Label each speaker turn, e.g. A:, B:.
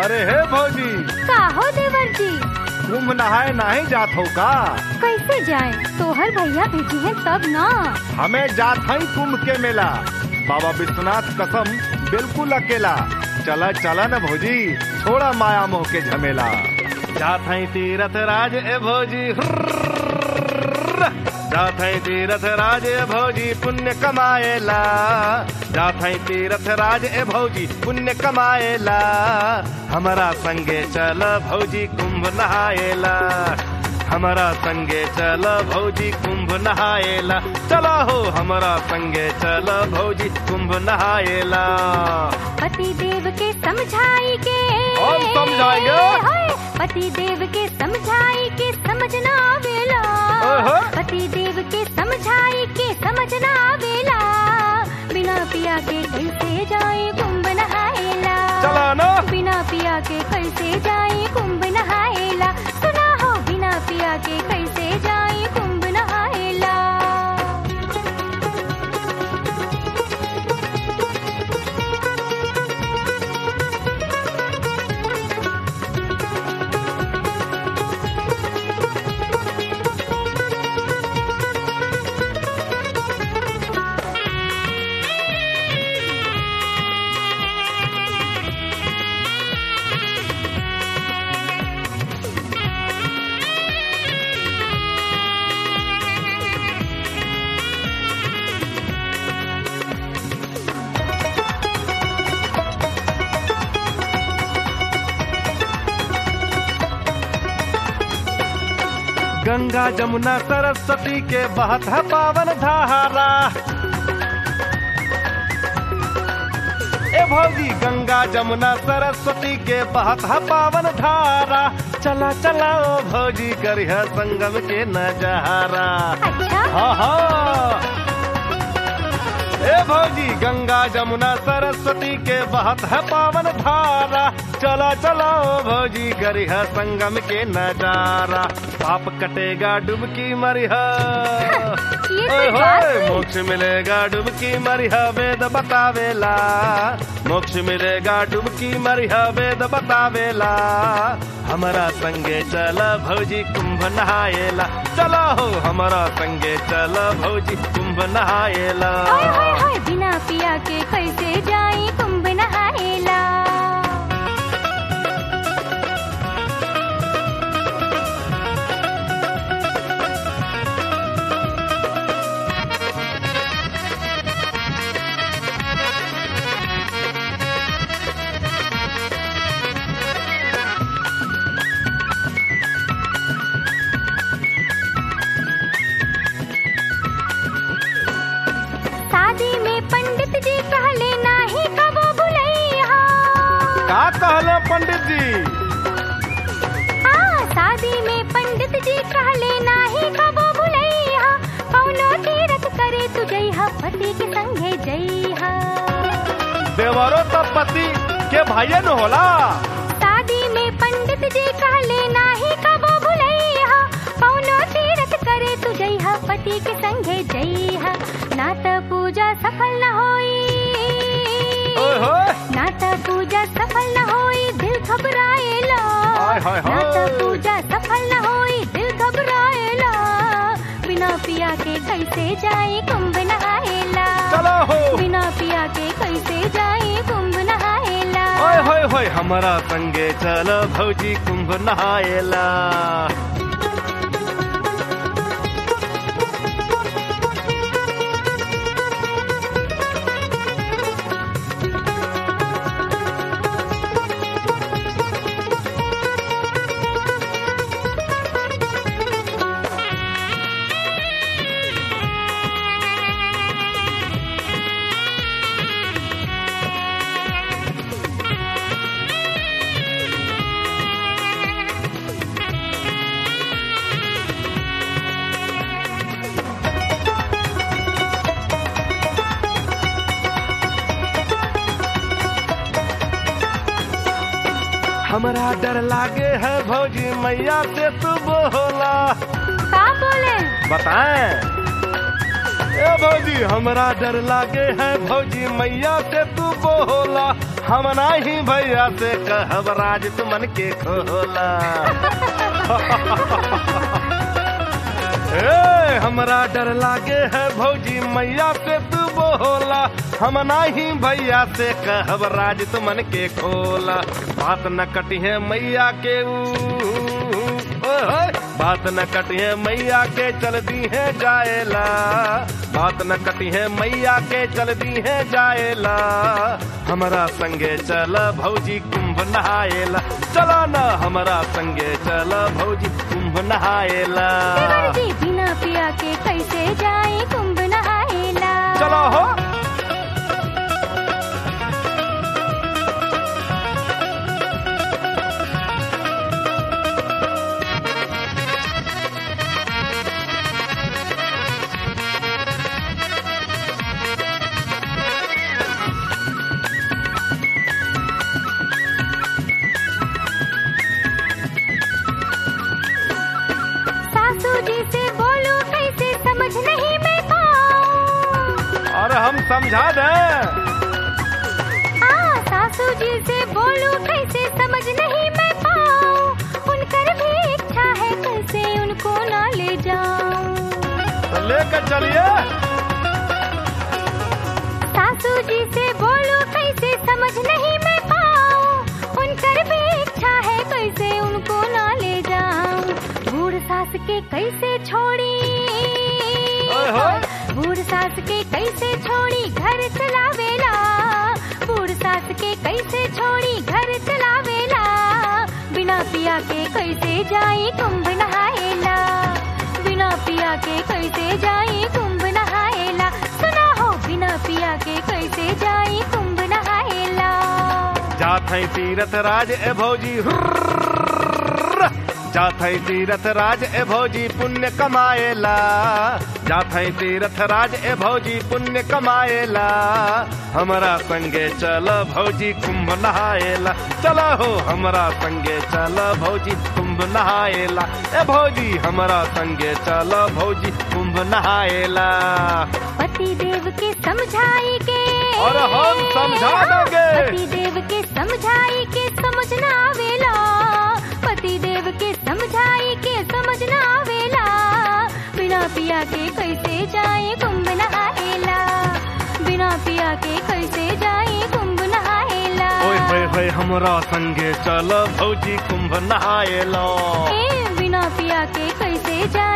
A: अरे हे भौजी,
B: का हो देवर जी?
A: कुंभ नहाए नहीं जात हो का?
B: कैसे जाए? तोहर भैया भेजी है तब ना।
A: हमें जात हई कुंभ के मेला, बाबा विश्वनाथ कसम बिल्कुल अकेला। चला चला न भौजी, छोड़ा माया मोह के झमेला। जात हई तीरथ राज ए भौजी, जात हई तीरथ राज ए भौजी पुण्य कमाएला। जात हई तीरथ राज ए भौजी पुण्य कमाएला। हमारा संगे चल भौजी कुंभ नहाएला। हमारा संगे चल भौजी कुंभ नहाएला। चला हो हमारा संगे चल भौजी कुंभ नहाएला।
B: पति देव के समझाई के
A: हम समझाएंगे।
B: पति देव के समझाई के समझना वेला। पति देव के समझाई के समझना वेला। बिना पिया के कैसे जाए कुंभ नहाएला।
A: चला ना।
B: बिना पिया के कैसे जाए कुंभ नहाएला। सुना हो बिना पिया के कैसे जाए कुंभ नहाएला।
A: गंगा जमुना सरस्वती के बहत है पावन धारा। ए भौजी गंगा जमुना सरस्वती के बहत है पावन धारा। चला चला ओ भौजी करिह संगम के नजारा।
B: अच्छा?
A: हाँ हाँ ए भौजी गंगा जमुना सरस्वती के बहत है पावन धारा। चला चला ओ भौजी करिह संगम के नजारा। पाप कटेगा डुबकी मरिह। मोक्ष मिलेगा डुबकी मरिह वेद बतावेला। मोक्ष मिलेगा डुबकी मरिह वेद बतावेला। हमारा संगे चल भौजी कुंभ नहाएला। चला हो हमारा संगे चल भौजी कुंभ नहाएला।
B: बिना पिया के कैसे जाए कुंभ नहाएला। शादी में पंडित जी कहले नाही कबो भुलैया।
A: का कहले पंडित जी?
B: हाँ शादी में पंडित जी कहले नाही कबो भुलैया। कौनो तीरथ करे तू जइहा पति के संगे जइहा।
A: देवरो तब पति के भाइये न होला।
B: शादी में पंडित जी कहले नाही कबो भुलैया। कौनो तीरथ करे तू जइहा पति के संगे जइहा। ना त पूजा सफल न होई। ना त पूजा सफल न होई दिल घबराएला। ना त पूजा सफल न होई दिल घबराएला। बिना पिया के कैसे जाए कुंभ नहाएला।
A: चलो हो
B: बिना पिया के कैसे जाए कुंभ नहाएला।
A: होय हमारा संगे चल भौजी कुंभ नहाएला। हमारा डर लागे है भौजी मैया से तू बोला।
B: का बोले?
A: बताएं। ए भौजी हमरा डर लागे है भौजी मैया से तू बोला। हम नाही भैया से कहब राज तुमन के खोला। ए हमरा डर लागे है भौजी मैया से तू बोला, हम नाही भैया से कहब राज तुमन के खोला। बात न कटी है मैया के बात न कटी है मैया के चल दी है जाएला, बात न कटी है मैया के चल दी है जाएला। हमरा संगे चल भौजी कुंभ नहाएला, चला न हमरा संगे चल भौजी कुंभ नहाएला।
B: बिना पिया के कैसे जाए कुंभ नहाएला।
A: चलो हो हम समझा दें।
B: सासू जी से बोलूं कैसे समझ नहीं मैं पाऊं, उनकर भी इच्छा है कैसे उनको ना ले जाऊं।
A: तो लेकर चलिए।
B: सासू जी से बोलूं कैसे समझ नहीं मैं पाऊं, उनकर भी इच्छा है कैसे उनको ना ले जाऊं। बूढ़ सास के कैसे छोड़ी, बूढ़ सास के कैसे छोड़ी घर चलावेला, बूढ़ सास के कैसे छोड़ी घर चलावेला। बिना पिया के कैसे जाई कुंभ नहाएला, बिना पिया के कैसे जाई कुंभ नहाएला। सुना हो बिना पिया के कैसे जाई कुंभ नहाएला।
A: जात है तीरथ राज ए भौजी, जात है तीरथ राज ए भौजी पुण्य कमाएला, जात है तीरथ राज ए भौजी पुण्य कमाएला। हमरा संगे चल भौजी कुंभ नहाएला, चला हो हमरा संगे चल भौजी कुंभ नहाएला। ए भौजी हमरा संगे चल भौजी कुंभ नहाएला।
B: पति देव के समझाई के
A: और हम समझा देंगे,
B: पति देव के समझाई के समझना आवेला, पति देव के समझाई के समझना आवेला। बिना पिया के कैसे जाए कुंभ नहाएला, बिना पिया के कैसे जाए कुंभ नहाएला।
A: ओए होए होए हमरा संगे चल भौजी कुंभ नहाएला।
B: बिना पिया के कैसे जाए